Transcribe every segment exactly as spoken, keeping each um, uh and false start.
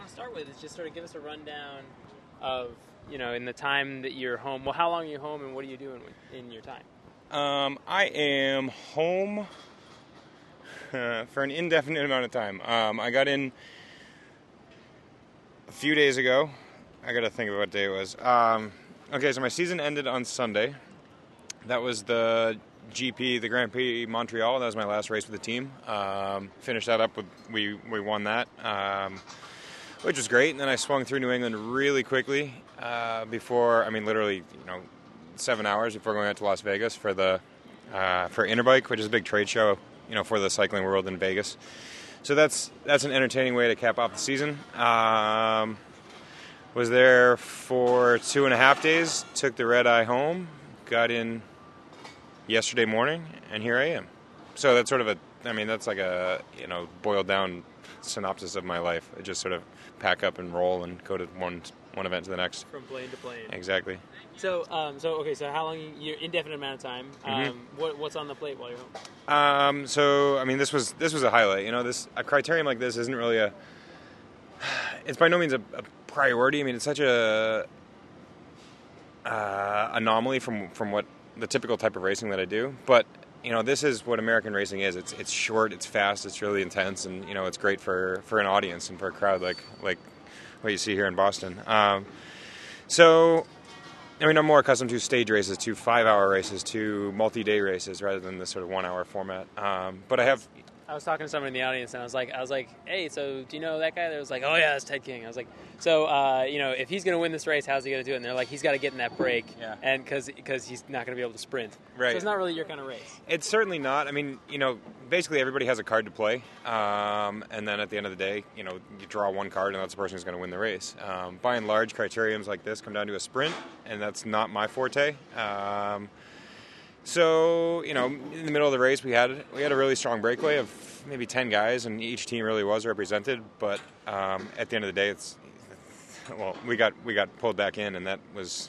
start with is just sort of give us a rundown of, you know, in the time that you're home. Well, how long are you home, and what are you doing in your time? Um, I am home uh, for an indefinite amount of time. Um, I got in a few days ago. I got to think of what day it was. Um, okay, so my season ended on Sunday. That was the G P, the Grand Prix Montreal. That was my last race with the team. Um, finished that up with we we won that, um, which was great. And then I swung through New England really quickly uh, before. I mean, literally, you know, seven hours before going out to Las Vegas for the uh, for Interbike, which is a big trade show, you know, for the cycling world in Vegas. So that's that's an entertaining way to cap off the season. Um, was there for two and a half days. Took the red eye home. Got in yesterday morning, and here I am. So that's sort of a, I mean, that's like a, you know, boiled down synopsis of my life. I just sort of pack up and roll and go to one one event to the next. From plane to plane. Exactly. So, um, so okay, so how long, you're indefinite amount of time. Um, Mm-hmm. what, what's on the plate while you're home? Um, so, I mean, this was this was a highlight. You know, this a criterium like this isn't really a, it's by no means a, a priority. I mean, it's such a uh, anomaly from from what the typical type of racing that I do, but you know, this is what American racing is. It's it's short, it's fast, it's really intense, and you know, it's great for, for an audience and for a crowd like like what you see here in Boston. Um, so, I mean, I'm more accustomed to stage races, to five-hour races, to multi-day races, rather than this sort of one-hour format. Um, but I have. I was talking to someone in the audience, and I was like, I was like, hey, so do you know that guy? They was like, oh yeah, that's Ted King. I was like, so uh, you know, if he's going to win this race, how's he going to do it? And they're like, he's got to get in that break, Yeah. and because because he's not going to be able to sprint. Right. So it's not really your kind of race. It's certainly not. I mean, you know, basically everybody has a card to play, um, and then at the end of the day, you know, you draw one card, and that's the person who's going to win the race. Um, by and large, criteriums like this come down to a sprint, and that's not my forte. Um, so, you know, in the middle of the race, we had we had a really strong breakaway of maybe ten guys, and each team really was represented. But um, at the end of the day, it's well, we got we got pulled back in, and that was,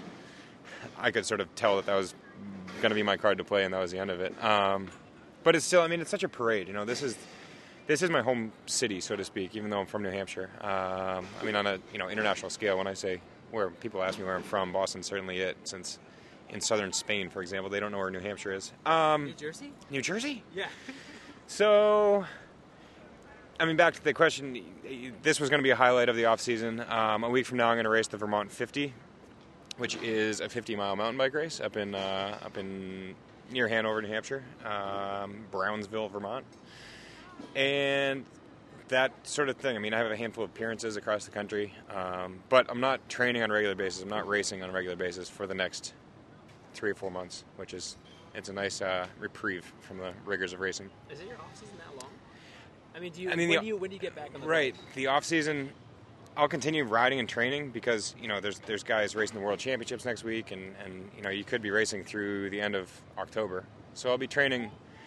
I could sort of tell that that was going to be my card to play, and that was the end of it. Um, but it's still, I mean, it's such a parade. You know, this is this is my home city, so to speak, even though I'm from New Hampshire. Um, I mean, on a you know international scale, when I say where people ask me where I'm from, Boston's certainly it. Since in southern Spain, for example, they don't know where New Hampshire is. Um, New Jersey? New Jersey? Yeah. So, I mean, back to the question, this was going to be a highlight of the off-season. Um, a week from now, I'm going to race the Vermont fifty, which is a fifty-mile mountain bike race up in uh, up in near Hanover, New Hampshire, um, Brownsville, Vermont. And that sort of thing. I mean, I have a handful of appearances across the country, um, but I'm not training on a regular basis. I'm not racing on a regular basis for the next three or four months, which is it's a nice uh, reprieve from the rigors of racing. Is it your off season that long? I mean, do you? I mean, when the- do you when do you get back on the Right. bike? The off season, I'll continue riding and training because you know there's there's guys racing the World Championships next week, and, and you know you could be racing through the end of October. So I'll be training.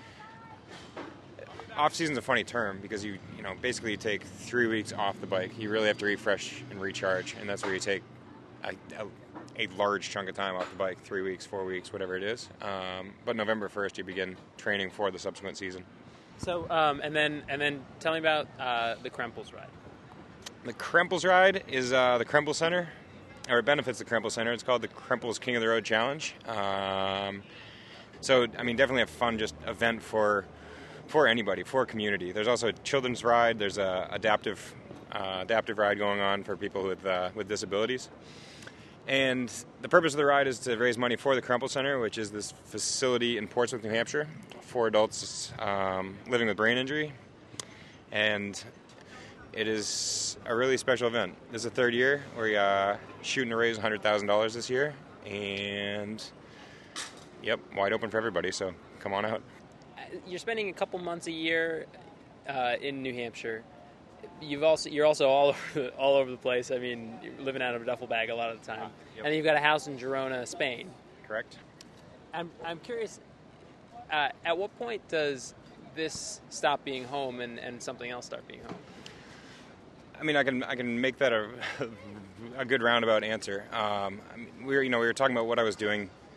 Off season's a funny term because you you know basically you take three weeks off the bike. You really have to refresh and recharge, and that's where you take a, a, a large chunk of time off the bike, three weeks, four weeks, whatever it is. Um, but November first, you begin training for the subsequent season. So, um, and then and then tell me about uh, the Krempels ride. The Krempels ride is uh, the Krempel Center, or it benefits the Krempel Center. It's called the Krempels King of the Road Challenge. Um, so, I mean, definitely a fun just event for for anybody, for a community. There's also a children's ride. There's a adaptive uh, adaptive ride going on for people with uh, with disabilities. And the purpose of the ride is to raise money for the Krempel Center, which is this facility in Portsmouth, New Hampshire, for adults um, living with brain injury. And it is a really special event. This is the third year. We're uh, shooting to raise one hundred thousand dollars this year. And, yep, wide open for everybody, so come on out. You're spending a couple months a year uh, in New Hampshire. You've also you're also all over, all over the place. I mean, you're living out of a duffel bag a lot of the time. Yep. And then you've got a house in Girona, Spain. Correct. I'm I'm curious. Uh, at what point does this stop being home and, and something else start being home? I mean, I can I can make that a a good roundabout answer. Um, I mean, we were you know we were talking about what I was doing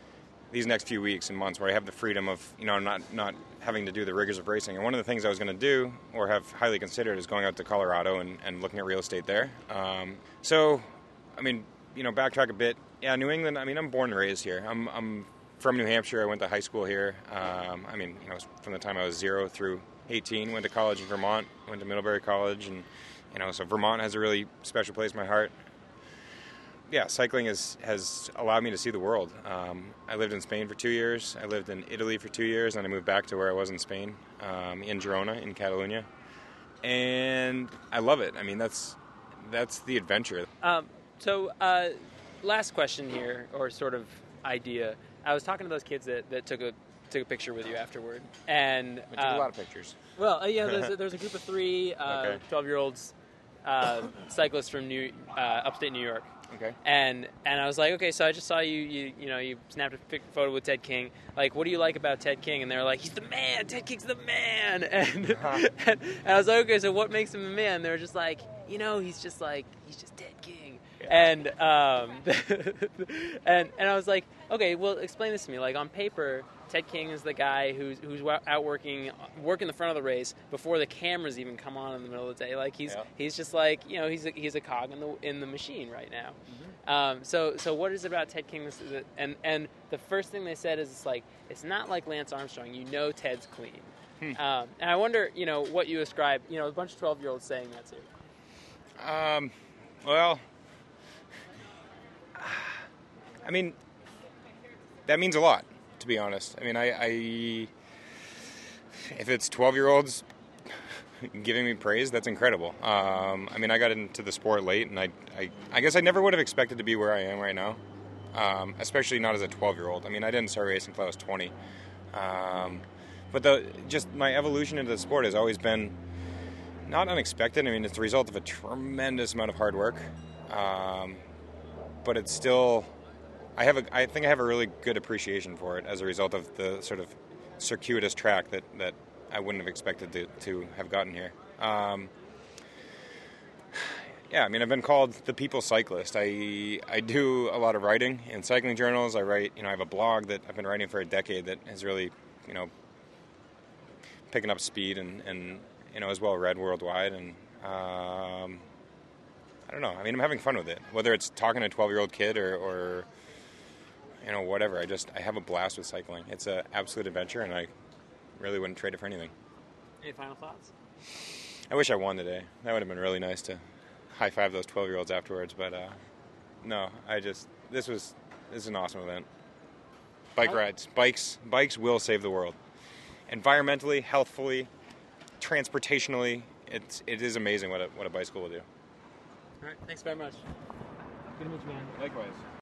these next few weeks and months where I have the freedom of, you know, not not having to do the rigors of racing. And one of the things I was going to do, or have highly considered, is going out to Colorado and, and looking at real estate there. Um, so, I mean, you know, backtrack a bit. Yeah, New England, I mean, I'm born and raised here. I'm, I'm from New Hampshire. I went to high school here. Um, I mean, you know, from the time I was zero through eighteen, went to college in Vermont, went to Middlebury College, and, you know, so Vermont has a really special place in my heart. Yeah, cycling is, has allowed me to see the world. Um, I lived in Spain for two years. I lived in Italy for two years, and I moved back to where I was in Spain, um, in Girona, in Catalonia. And I love it. I mean, that's that's the adventure. Um, so, uh, last question here, or sort of idea. I was talking to those kids that, that took a took a picture with you afterward, and We took uh, a lot of pictures. Well, uh, yeah, there's, there's a group of three uh, Okay. twelve-year-olds uh, cyclists from New uh, upstate New York. Okay. And and I was like, okay, so I just saw you, you you know, you snapped a pic- photo with Ted King. Like, what do you like about Ted King? And they were like, he's the man. Ted King's the man. And, Uh-huh. and, and I was like, okay, so what makes him a man? They were just like, you know, he's just like, he's just Ted King. Yeah. And um, and and I was like, okay, well, explain this to me. Like, on paper, Ted King is the guy who's who's wa- out working working the front of the race before the cameras even come on in the middle of the day. Like, he's Yeah. he's just like, you know, he's a, he's a cog in the in the machine right now. Mm-hmm. Um, so so what is it about Ted King? This is it- and and the first thing they said is it's like it's not like Lance Armstrong. You know, Ted's clean. Hmm. Um, and I wonder, you know, what you ascribe. You know, a bunch of twelve-year-olds saying that too. Um, well, I mean, that means a lot, to be honest. I mean, I, I if it's twelve-year-olds giving me praise, that's incredible. Um, I mean, I got into the sport late, and I, I, I guess I never would have expected to be where I am right now, um, especially not as a twelve-year-old. I mean, I didn't start racing until I was twenty. Um, but the just my evolution into the sport has always been not unexpected. I mean, it's the result of a tremendous amount of hard work, um, but it's still. I have a. I think I have a really good appreciation for it as a result of the sort of circuitous track that, that I wouldn't have expected to, to have gotten here. Um, yeah, I mean, I've been called the people cyclist. I I do a lot of writing in cycling journals. I write. You know, I have a blog that I've been writing for a decade that has really, you know, picking up speed and, and you know, as well read worldwide. And um, I don't know. I mean, I'm having fun with it. Whether it's talking to a twelve-year-old kid or, or you know, whatever. I just I have a blast with cycling. It's an absolute adventure, and I really wouldn't trade it for anything. Any final thoughts? I wish I won today. That would have been really nice to high five those twelve-year-olds afterwards. But uh, no, I just this was this is an awesome event. Bike rides, bikes, bikes will save the world. Environmentally, healthfully, transportationally, it's it is amazing what a what a bicycle will do. All right, thanks very much. Good to meet you, man. Likewise.